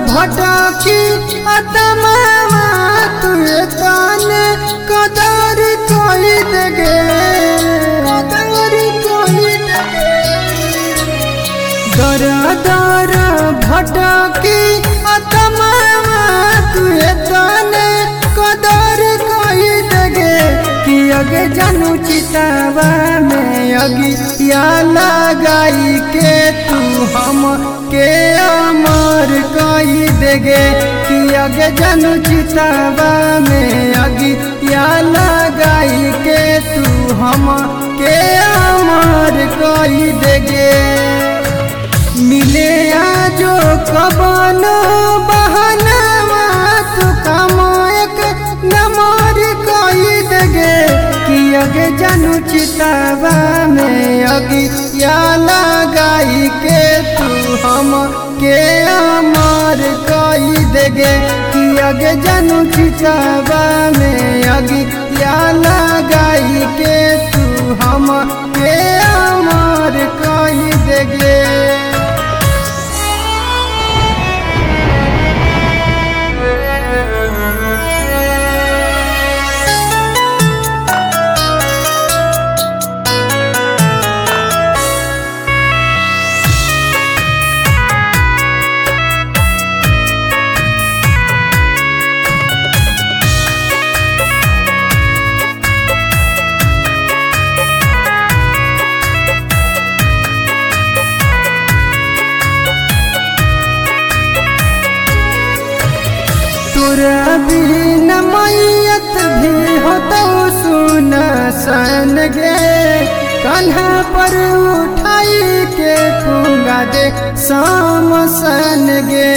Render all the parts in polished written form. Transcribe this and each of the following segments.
भटकी आत्मा तुए ताने कदर कोई देगे कदर कोई देगे दर दर भटकी आत्मा तुए ताने कदर कोई देगे कि अगे जानू चितावा में अगिया लगाई के तू हम के अमर कई देगे कि अगे जानू चितावा में अगिया लगाई के तू हम के अमर कई देगे मिले जो कबनो बहाना तू काम एक नमर कई देगे कि अगे जानू चितावा में अगिया लगाई के तू हम के अमर कई देगे कि अगे जानू चितावा में अगिया लगाई के तू हम के अमर कई देगे। तोरा बिना मैयत भी हो तो सुन सन गे कन्हा पर उठाई के पूंगा दे समसन गे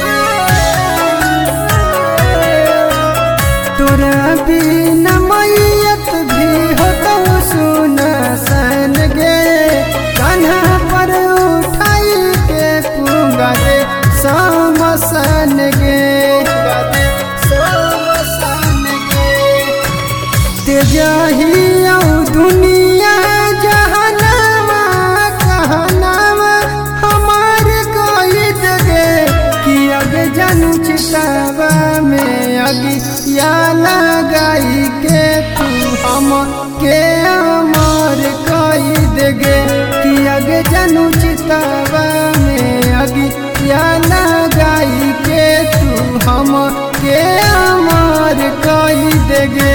तोरा बिना मैयत भी हो तो सुन सन गे कन्हा पर उठाई के पूंगा दे समसन गे तेजहिया दुनिया जहनामा कहनामा हमार कोई देगे कि अगे जानू चितावा में अगिया लगाई के तू हम के अमर कोई देगे कि अगे जानू चितावा में अगिया लगाई के तू हम के अमर कोई देगे।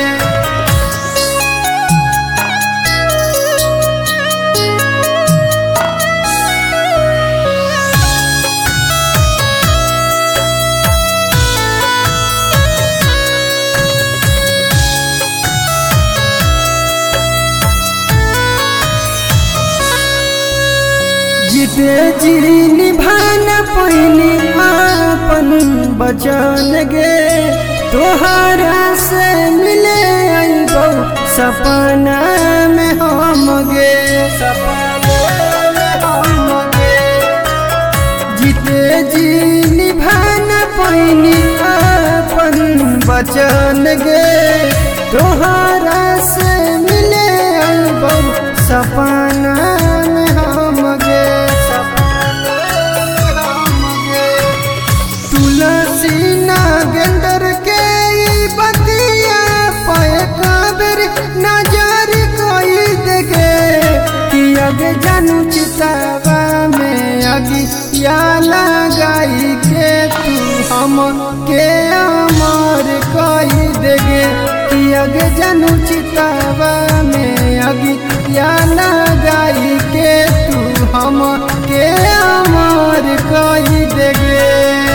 जीते जी निभाना पैनी आपन बचन गे तोहरा से मिले आइबो सपना में हम गे जीते जी निभाना पैनी आपन बचन गे तोहरा से मिले आइबो सपना में हम गे तुलसी नागेंदर के बतिया पाए काबर नजर कोई देगे कि अगे जानू चितावा में अगिया लगाई के तू हम के अमर कोई देगे कि अगे जानू चितावा में अगिया लगाई के तू हम के अमर कोई देगे।